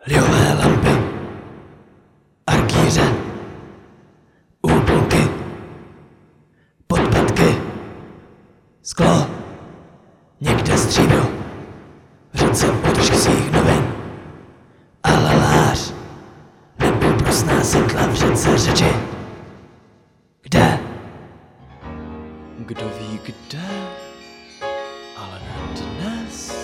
liové lampy, arkýře, úplnky, podpatky, sklo, někde stříbro, v řece udržky svých novin, ale lář, neúprosná světla v řece řeči. Kde? Kdo ví kde, ale ne dnes.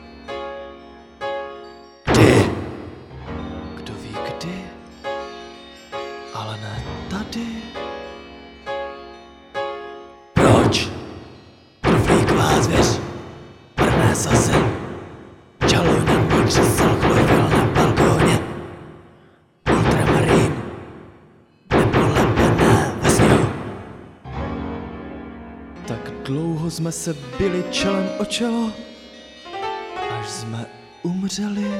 Kdy? Kdo ví kdy, ale ne tady. Proč? Proflíková zvěř, parné sasy, čaluj na můj křesel, chlorvil na balkóně, ultramarín, nepolepené ve sněhu. Tak dlouho jsme se bili čelem o čelo, až jsme umřeli.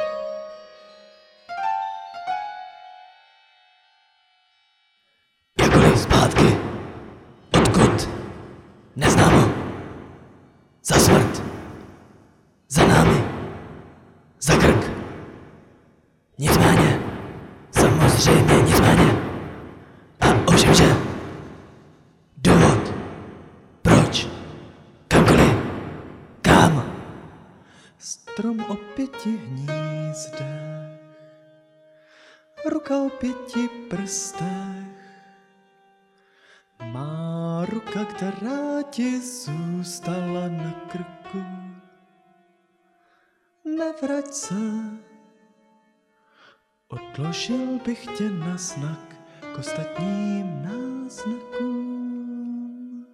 Jakkoliv zpátky, odkud, neznámo, za smrt, za námi, za krk. Nicméně, samozřejmě nicméně. A ovšem, že důvod, proč, kamkoliv, kam. Strom o 5 hnízdech, ruka o 5 prstech, má ruka, která ti zůstala na krku. Nevrať se, odložil bych tě na znak k ostatním náznakům.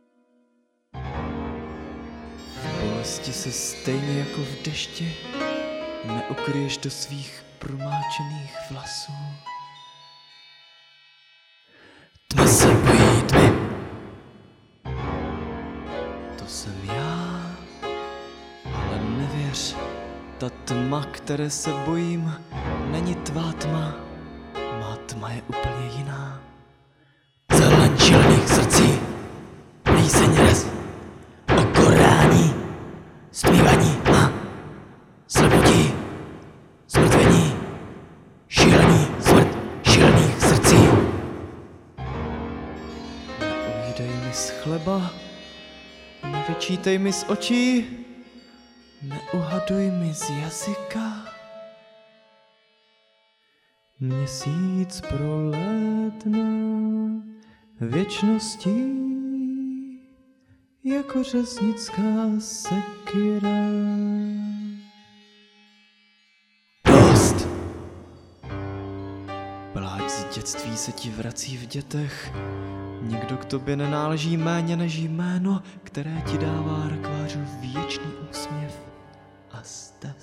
V bolesti se stejně jako v dešti neukryješ do svých promáčených vlasů. Tma se bojí tmy. To jsem já, ale nevěř, ta tma, které se bojím, není tvá tma. Má tma je úplně jiná. Zelen čilných srdcí, plíseň res, okorání, stmívání tma, slabotí, zmrtvení, šílení smrt šílených srdcí. Neujídej mi z chleba, nevyčítej mi z očí, neuhaduj mi z jazyka. Měsíc prolétne věčností jako řeznická sekira. Dost. Pláč z dětství se ti vrací v dětech. Nikdo k tobě nenáleží méně než jméno, které ti dává rakvářův věčný úsměv a stev.